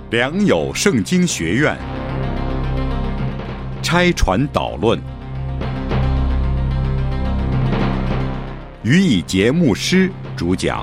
良友圣经学院拆传导论，于以节牧师主讲。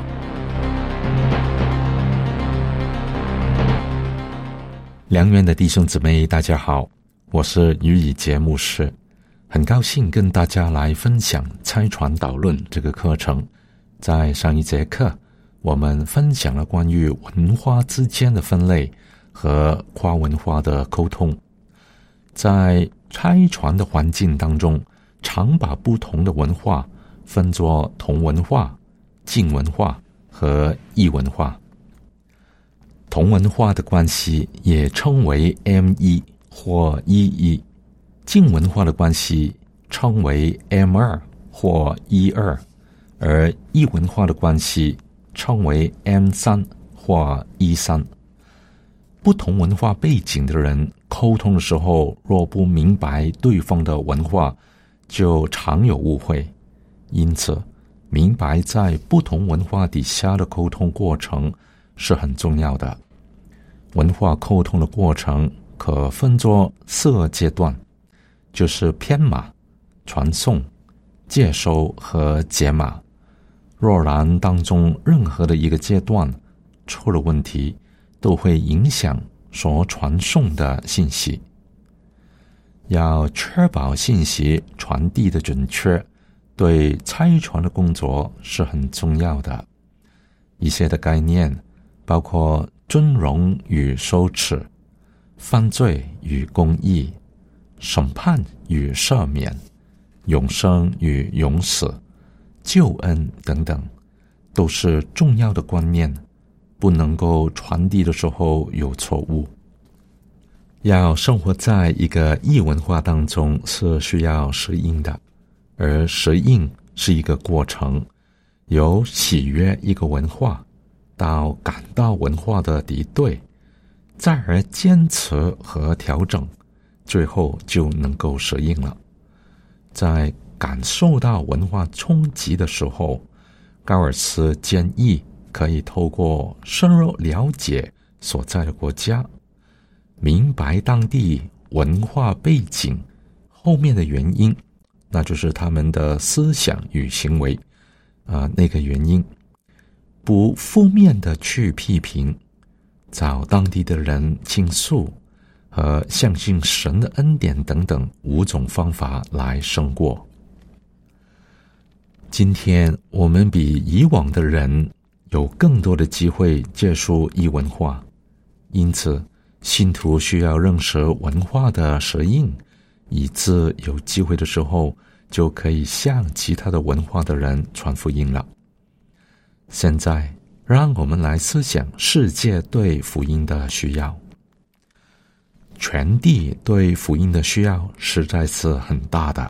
良缘的弟兄姊妹，大家好，我是于以节牧师，很高兴跟大家来分享拆传导论这个课程。在上一节课，我们分享了关于文化之间的分类和跨文化的沟通。在拆传的环境当中，常把不同的文化分作同文化、近文化和异文化。同文化的关系也称为 M1 或 E1， 近文化的关系称为 M2 或 E2， 而异文化的关系称为 M3 或 E3。不同文化背景的人沟通的时候，若不明白对方的文化，就常有误会。因此，明白在不同文化底下的沟通过程是很重要的。文化沟通的过程可分作4个阶段，就是编码、传送、接收和解码。若然当中任何的一个阶段出了问题，都会影响所传送的信息。要确保信息传递的准确，对拆传的工作是很重要的。一些的概念包括尊荣与羞耻、犯罪与公义、审判与赦免、永生与永死、救恩等等，都是重要的观念，不能够传递的时候有错误。要生活在一个异文化当中是需要适应的，而适应是一个过程，由喜悦一个文化到感到文化的敌对，再而坚持和调整，最后就能够适应了。在感受到文化冲击的时候，高尔斯建议可以透过深入了解所在的国家，明白当地文化背景后面的原因，那就是他们的思想与行为那个原因，不负面的去批评，找当地的人倾诉和相信神的恩典等等5种方法来胜过。今天我们比以往的人有更多的机会接触异文化，因此信徒需要认识文化的适应，以致有机会的时候就可以向其他的文化的人传福音了。现在让我们来思想世界对福音的需要。全地对福音的需要实在是很大的。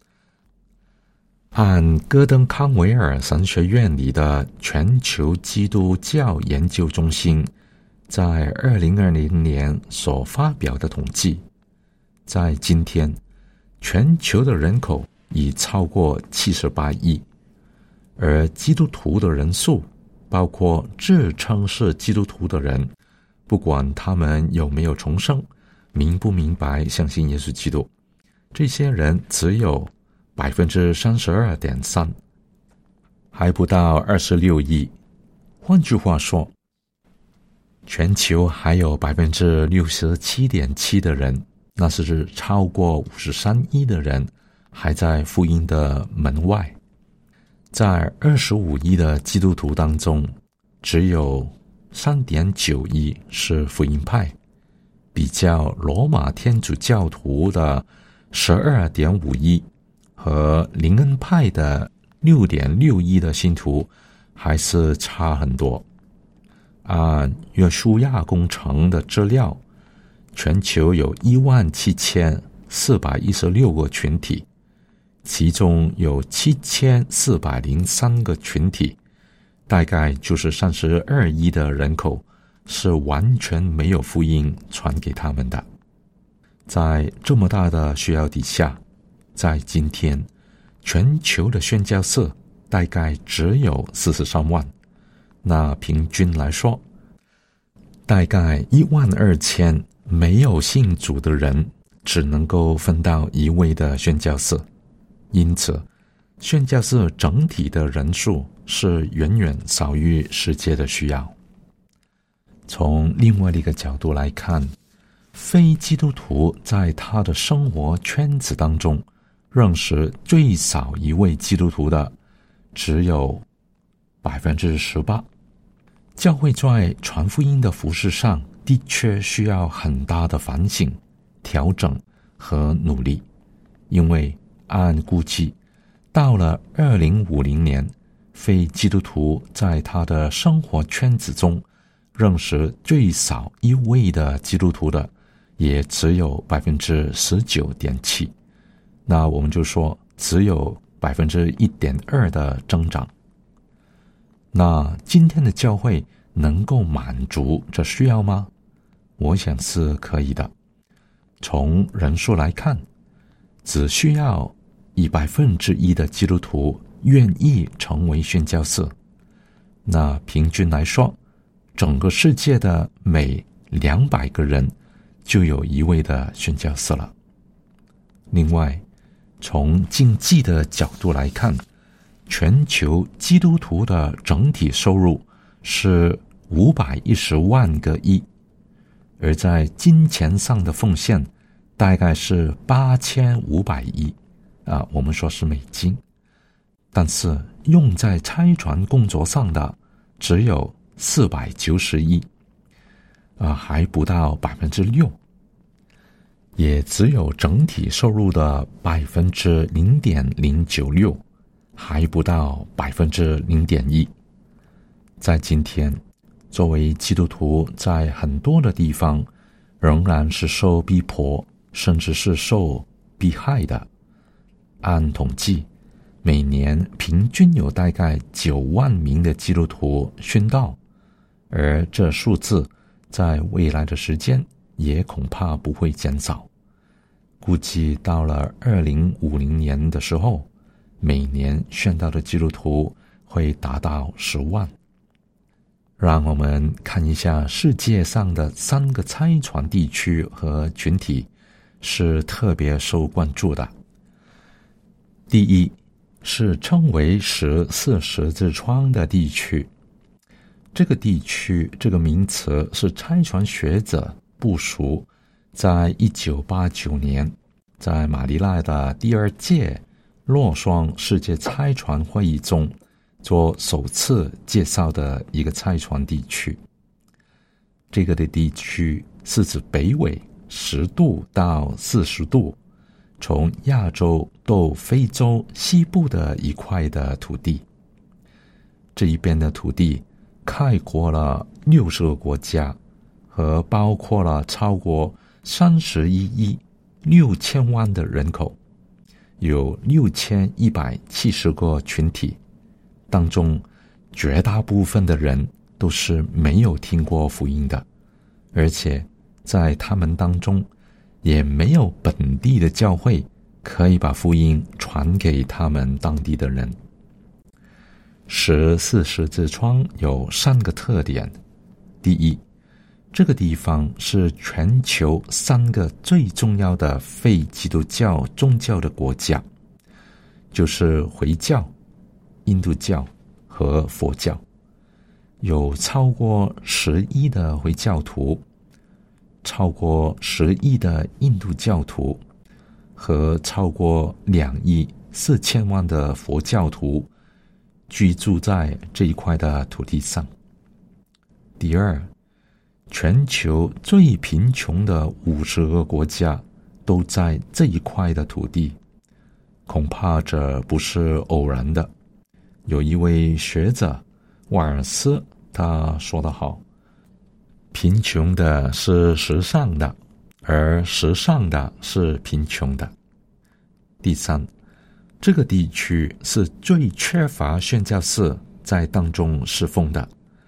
按戈登康维尔神学院里的全球基督教研究中心在2020年所发表的统计，在今天全球的人口已超过78亿，而基督徒的人数，包括自称是基督徒的人，不管他们有没有重生，明不明白相信耶稣基督，这些人只有 32.3%， 还不到26亿。换句话说，全球还有 67.7% 的人，那是超过53亿的人还在福音的门外。在25亿的基督徒当中，只有 3.9 亿是福音派，比较罗马天主教徒的 12.5 亿和灵恩派的 6.6 亿的信徒还是差很多。按约书亚工程的资料，全球有17416个群体，其中有7403个群体，大概就是32亿的人口是完全没有福音传给他们的。在这么大的需要底下，在今天全球的宣教士大概只有43万，那平均来说， 大概12000没有信主的人只能够分到一位的宣教士，因此宣教士整体的人数是远远少于世界的需要。从另外的一个角度来看，非基督徒在他的生活圈子当中认识最少一位基督徒的只有 18%。 教会在传福音的服事上的确需要很大的反省、调整和努力，因为按估计，到了2050年，非基督徒在他的生活圈子中认识最少一位的基督徒的也只有 19.7%， 那我们就说只有 1.2% 的增长。那今天的教会能够满足这需要吗？我想是可以的。从人数来看，只需要以1%的基督徒愿意成为宣教士，那平均来说，整个世界的每200个人就有一位的宣教士了。另外，从经济的角度来看，全球基督徒的整体收入是510万个亿，而在金钱上的奉献大概是8500亿我们说是美金，但是用在差传工作上的只有490亿，还不到 6%， 也只有整体收入的 0.096%， 还不到 0.1%。 在今天，作为基督徒在很多的地方仍然是受逼迫，甚至是受迫害的。按统计，每年平均有大概9万名的基督徒殉道，而这数字在未来的时间也恐怕不会减少。估计到了2050年的时候，每年殉道的基督徒会达到10万。让我们看一下世界上的3个差传地区和群体是特别受关注的。第一是称为14十字窗的地区，这个地区这个名词是差传学者部署在1989年在马尼拉的第2届洛桑世界差传会议中做首次介绍的一个差传地区。这个的地区是指北纬10度到40度，从亚洲到非洲西部的一块的土地。这一边的土地概括了60个国家，和包括了超过31亿6千万的人口，有6170个群体，当中绝大部分的人都是没有听过福音的，而且在他们当中也没有本地的教会可以把福音传给他们当地的人。14十字窗有3个特点。第一，这个地方是全球3个最重要的非基督教宗教的国家，就是回教、印度教和佛教，有超过10亿的回教徒，超过10亿的印度教徒，和超过2亿4千万的佛教徒居住在这一块的土地上。第二，全球最贫穷的50个国家都在这一块的土地，恐怕这不是偶然的。有一位学者瓦尔斯他说得好，贫穷的是时尚的，而时尚的是贫穷的。第三，这个地区是最缺乏宣教士在当中侍奉的，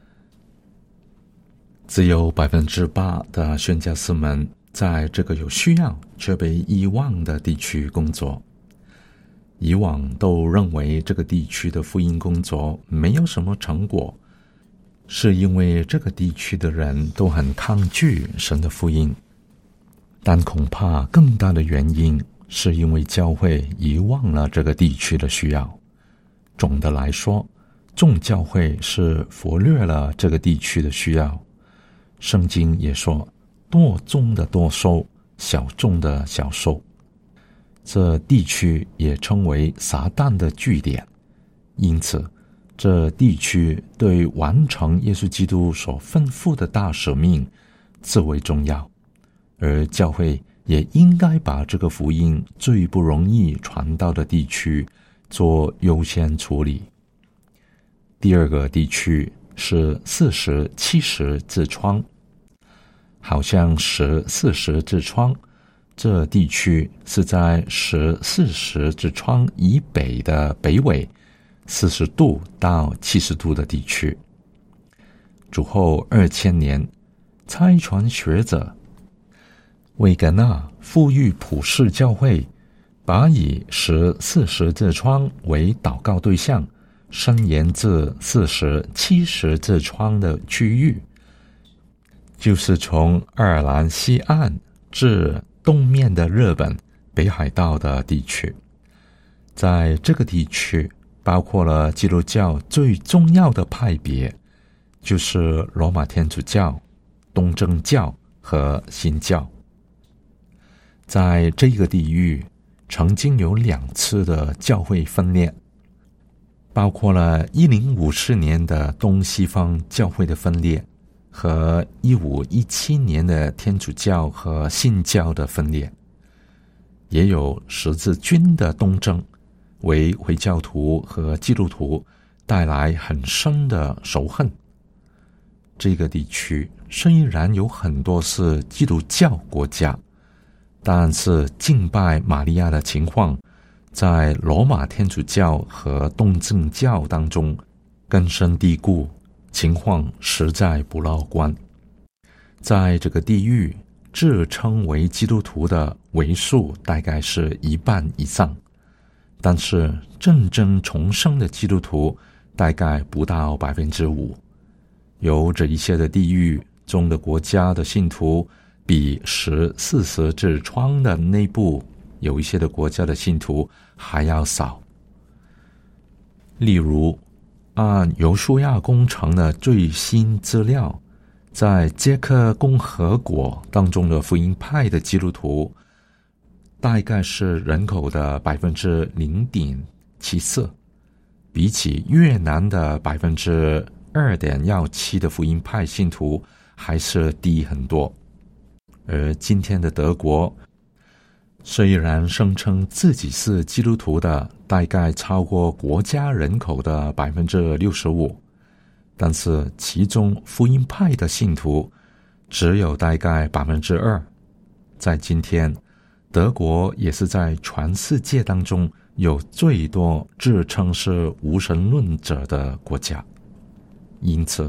只有 8% 的宣教士们在这个有需要却被遗忘的地区工作。以往都认为这个地区的福音工作没有什么成果， 是因为这个地区的人都很抗拒神的福音，但恐怕更大的原因是因为教会遗忘了这个地区的需要。总的来说，众教会是忽略了这个地区的需要。圣经也说，多种的多收，小种的小收。这地区也称为撒旦的据点，因此这地区对完成耶稣基督所吩咐的大使命最为重要，而教会也应该把这个福音最不容易传到的地区做优先处理。第二个地区是40、70痔疮，好像40痔疮，这地区是在40痔疮以北的北纬40度到70度的地区。主后2000年，差传学者魏格纳呼吁普世教会把以40痔疮为祷告对象伸延至40、70痔疮的区域，就是从爱尔兰西岸至东面的日本北海道的地区。在这个地区包括了基督教最重要的派别，就是罗马天主教、东正教和新教。在这个地域曾经有2次的教会分裂，包括了1054年的东西方教会的分裂和1517年的天主教和新教的分裂，也有十字军的东征，为回教徒和基督徒带来很深的仇恨。这个地区虽然有很多是基督教国家，但是敬拜玛利亚的情况在罗马天主教和东正教当中根深蒂固，情况实在不乐观。在这个地域，自称为基督徒的为数大概是1半以上，但是真正重生的基督徒大概不到 5%。 有这一些的地域中的国家的信徒比40痔疮的内部有一些的国家的信徒还要少。例如，按犹书亚工程的最新资料，在捷克共和国当中的福音派的基督徒大概是人口的 0.74%， 比起越南的 2.17% 的福音派信徒还是低很多。而今天的德国虽然声称自己是基督徒的大概超过国家人口的 65%， 但是其中福音派的信徒只有大概 2%。 在今天，德国也是在全世界当中有最多自称是无神论者的国家。因此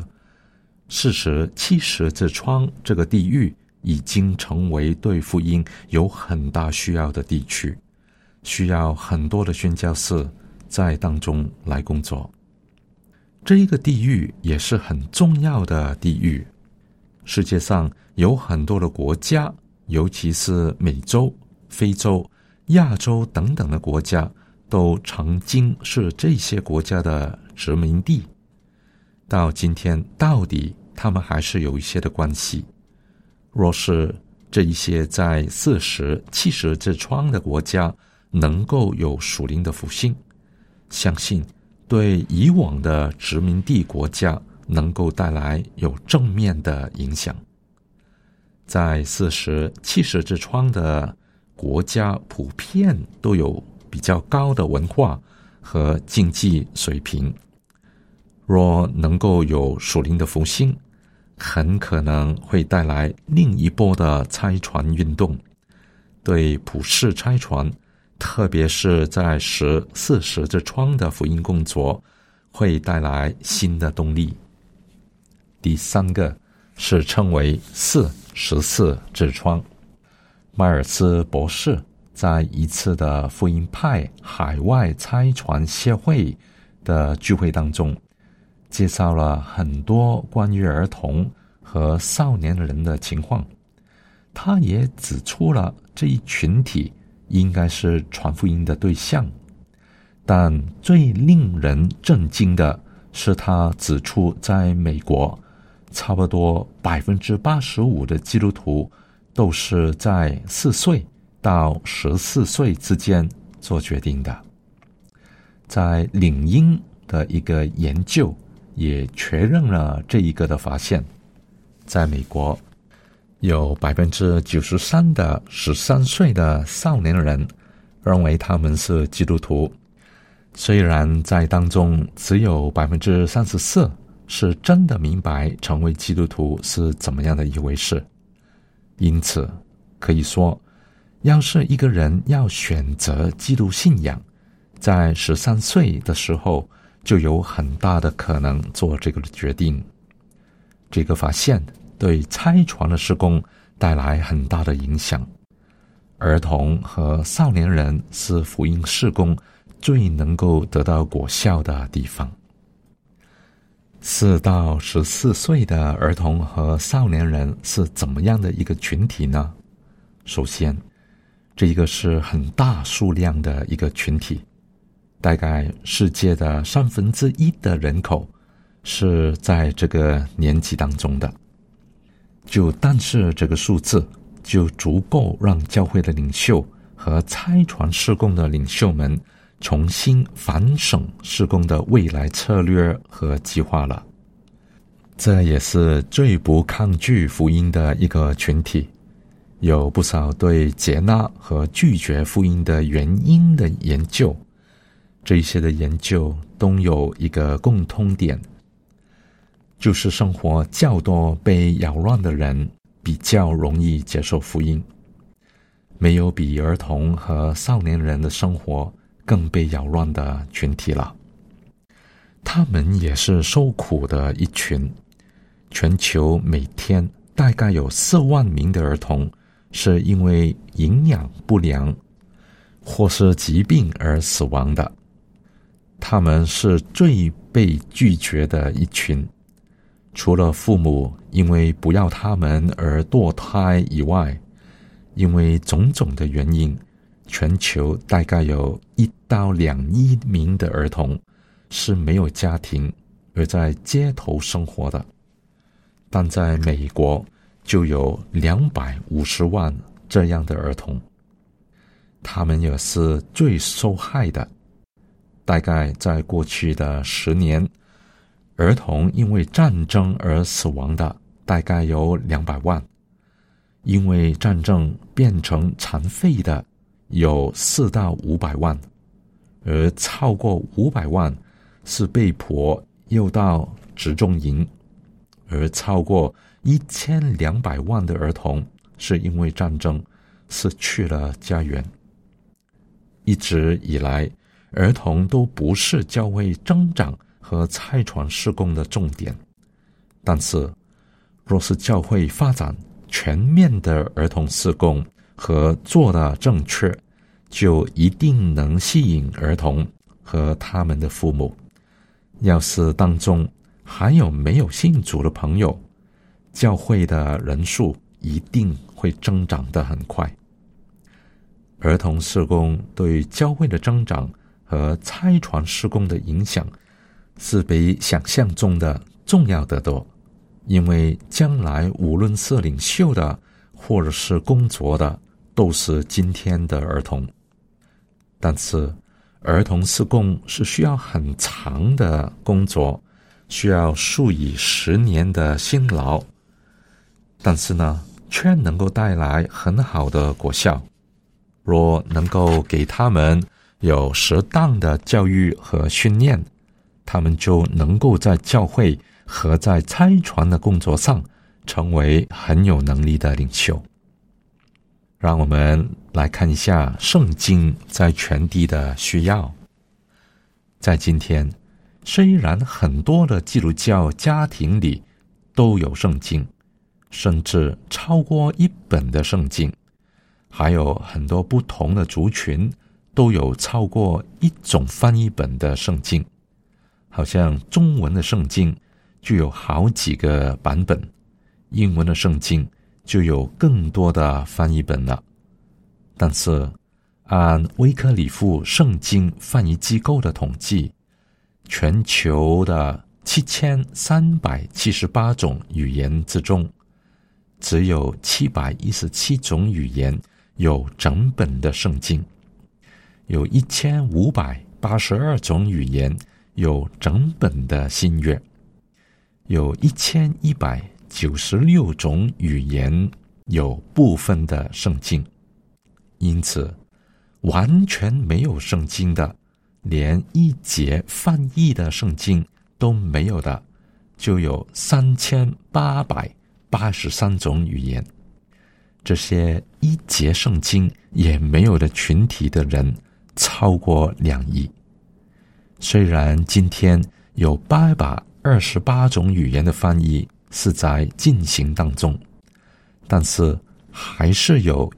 40、70痔疮这个地域已经成为对福音有很大需要的地区，需要很多的宣教士在当中来工作。这一个地域也是很重要的地域，世界上有很多的国家，尤其是美洲、非洲、亚洲等等的国家，都曾经是这些国家的殖民地。到今天，到底他们还是有一些的关系。若是这一些在40、70痔疮的国家能够有属灵的复兴，相信对以往的殖民地国家能够带来有正面的影响。在40、70痔疮的国家普遍都有比较高的文化和经济水平，若能够有属灵的复兴，很可能会带来另一波的差传运动，对普世差传，特别是在40痔疮的福音工作，会带来新的动力。第3个是称为14痔疮。迈尔斯博士在一次的福音派海外差传协会的聚会当中， 介绍了很多关于儿童和少年人的情况。他也指出了这一群体应该是传福音的对象，但最令人震惊的是，他指出在美国差不多 85% 的基督徒都是在4岁到14岁之间做决定的。在领英的一个研究也确认了这一个的发现。在美国有 93% 的13岁的少年人认为他们是基督徒，虽然在当中只有 34% 是真的明白成为基督徒是怎么样的一回事。因此可以说，要是一个人要选择基督信仰，在13岁的时候就有很大的可能做这个决定。这个发现对差传的事工带来很大的影响。儿童和少年人是福音事工最能够得到果效的地方。4到14岁的儿童和少年人是怎么样的一个群体呢？首先，这一个是很大数量的一个群体，大概世界的1/3的人口是在这个年纪当中的。就单是这个数字就足够让教会的领袖和差传事工的领袖们重新反省事工的未来策略和计划了。这也是最不抗拒福音的一个群体，有不少对接纳和拒绝福音的原因的研究。这些的研究都有一个共通点，就是生活较多被扰乱的人比较容易接受福音。没有比儿童和少年人的生活更被扰乱的群体了。他们也是受苦的一群。全球每天大概有4万名的儿童是因为营养不良或是疾病而死亡的。他们是最被拒绝的一群，除了父母因为不要他们而堕胎以外，因为种种的原因，全球大概有1到2亿名的儿童是没有家庭而在街头生活的。但在美国就有250万这样的儿童，他们也是最受害的。大概在过去的10年，儿童因为战争而死亡的大概有200万，因为战争变成残废的有4到500万，而超过500万是被迫诱到集中营，而超过1200万的儿童是因为战争失去了家园。一直以来，儿童都不是教会增长和差传事工的重点，但是若是教会发展全面的儿童事工和做得正确，就一定能吸引儿童和他们的父母。要是当中还有没有信主的朋友，教会的人数一定会增长得很快。儿童事工对教会的增长和差传事工的影响是比想象中的重要得多，因为将来无论是领袖的或者是工作的，都是今天的儿童。但是儿童事工是需要很长的工作，需要数以10年的辛劳，但是呢，却能够带来很好的果效。若能够给他们有适当的教育和训练，他们就能够在教会和在差传的工作上成为很有能力的领袖。让我们来看一下圣经在全地的需要。在今天，虽然很多的基督教家庭里都有圣经，甚至超过1本的圣经，还有很多不同的族群都有超过1种翻译本的圣经， 好像中文的圣经就有好几个版本，英文的圣经就有更多的翻译本了。但是按威克里夫圣经翻译机构的统计，全球的7378种语言之中，只有717种语言有整本的圣经，有1582种语言有整本的新约，有1196种语言有部分的圣经。因此完全没有圣经的，连一节翻译的圣经都没有的，就有3883种语言。这些一节圣经也没有的群体的人超过2亿。虽然今天有828种语言的翻译是在进行当中，但是还是有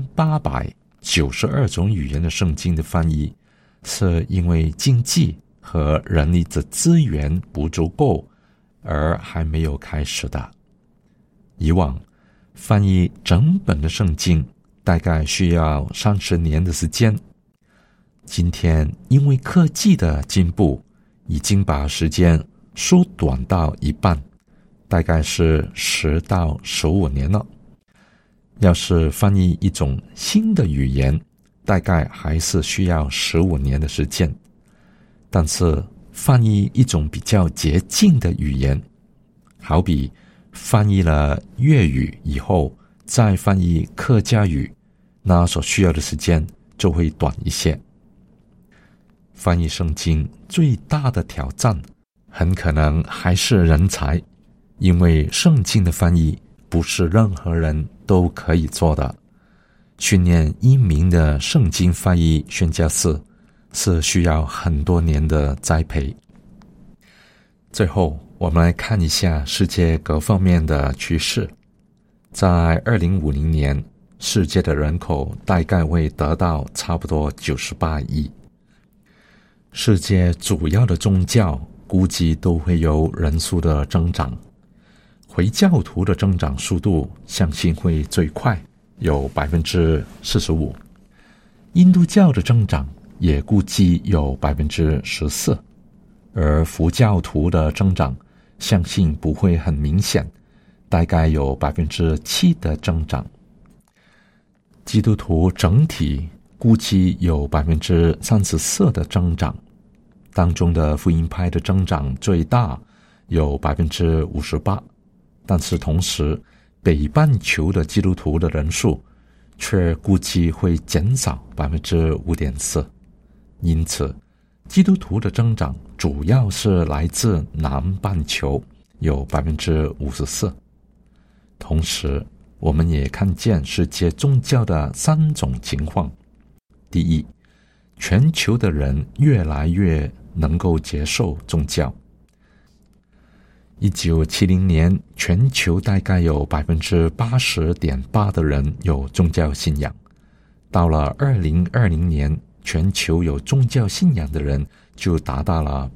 1892种语言的圣经的翻译是因为经济和人力的资源不足够而还没有开始的。以往翻译整本的圣经大概需要30年的时间，今天因为科技的进步，已经把时间缩短到一半，大概是10到15年了。要是翻译一种新的语言，大概还是需要15年的时间。但是翻译一种比较接近的语言，好比翻译了粤语以后再翻译客家语，那所需要的时间就会短一些。翻译圣经最大的挑战很可能还是人才，因为圣经的翻译不是任何人都可以做的。训练1名的圣经翻译宣教士是需要很多年的栽培。最后我们来看一下世界各方面的趋势。在2050年，世界的人口大概会得到差不多98亿。世界主要的宗教估计都会有人数的增长，回教徒的增长速度相信会最快，有 45%。 印度教的增长也估计有 14%， 而佛教徒的增长相信不会很明显，大概有 7% 的增长。基督徒整体估计有 34% 的增长，当中的福音派的增长最大，有 58%。但是同时北半球的基督徒的人数却估计会减少 5.4%。 因此基督徒的增长主要是来自南半球，有 54%。 同时我们也看见世界宗教的3种情况。第一，全球的人越来越能够接受宗教。1970年，全球大概有 80.8% 的人有宗教信仰。到了2020年，全球有宗教信仰的人就达到了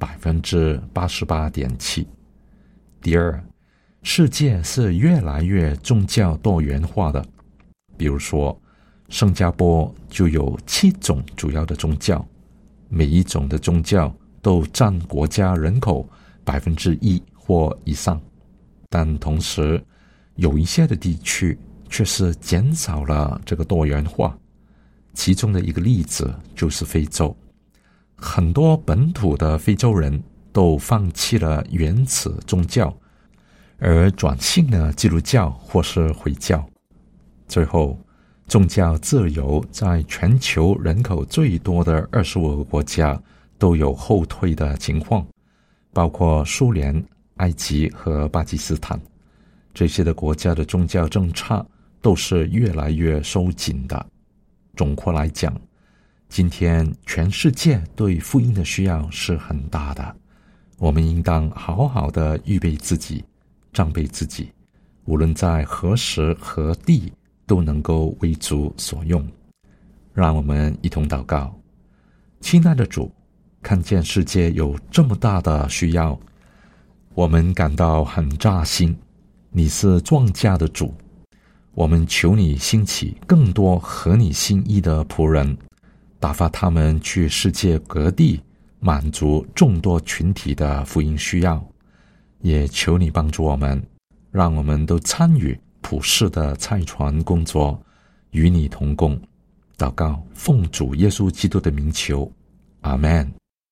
88.7%。 第二，世界是越来越宗教多元化的。比如说新加坡就有7种主要的宗教，每一种的宗教都占国家人口 1% 或以上。但同时有一些的地区却是减少了这个多元化。其中的一个例子就是非洲，很多本土的非洲人都放弃了原始宗教，而转信了基督教或是回教。最后宗教自由在全球人口最多的25个国家都有后退的情况，包括苏联、埃及和巴基斯坦。这些的国家的宗教政策都是越来越收紧的。总括来讲，今天全世界对福音的需要是很大的，我们应当好好的预备自己，装备自己，无论在何时何地都能够为主所用。让我们一同祷告。亲爱的主， 看见世界有这么大的需要，我们感到很扎心。你是庄稼的主，我们求你兴起更多合你心意的仆人，打发他们去世界各地，满足众多群体的福音需要。也求你帮助我们，让我们都参与普世的差传工作，与你同工。祷告奉主耶稣基督的名求，阿们。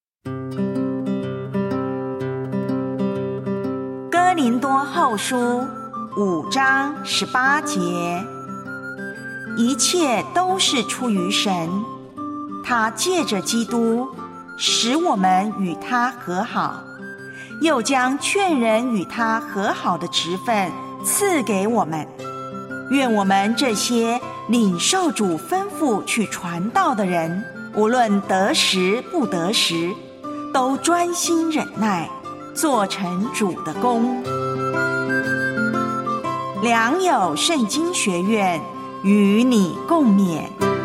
哥林多后书5章18节，一切都是出于神，他借着基督使我们与他和好，又将劝人与他和好的职分赐给我们。愿我们这些领受主吩咐去传道的人，无论得时不得时，都专心忍耐，做成主的工。良友圣经学院与你共勉。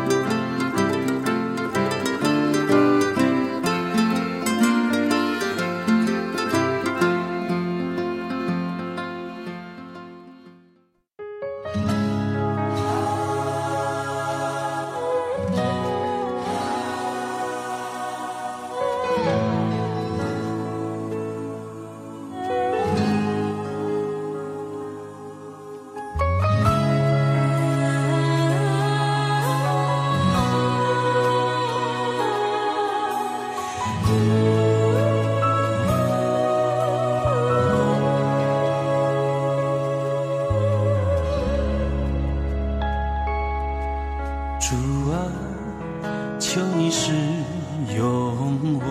主啊，求你使用我，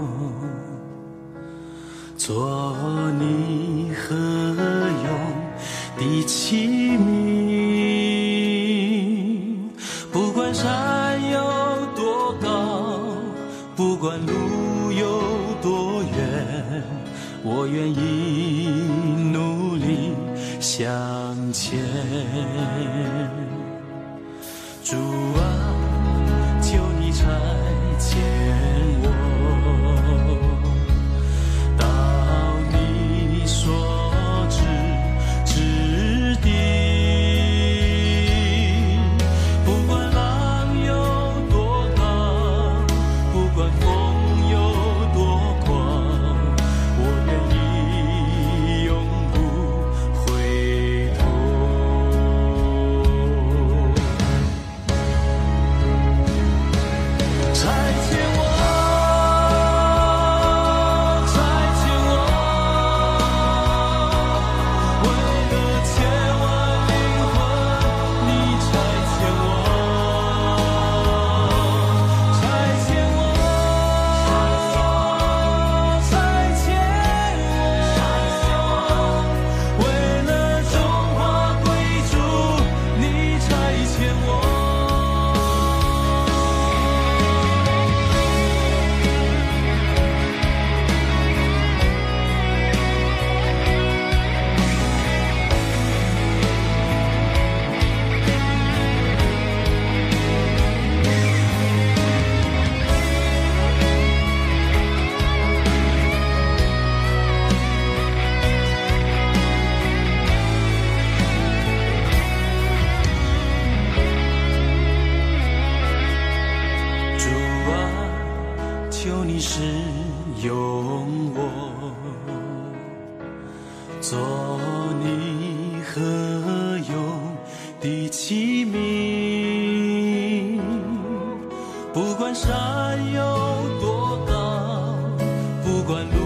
做你合用的器皿。不管山有多高，不管路有多远，我愿意努力向前。主啊，求你差遣我到你所指之地，不管浪有多高，不管风有多狂，我愿意永不回头。差遣我，差遣我，为了千万灵魂，你差遣我，差遣我，差遣我，为了中华贵族，你差遣我。主啊，求你使用我，做你合用的器皿。不管山有多高，不管路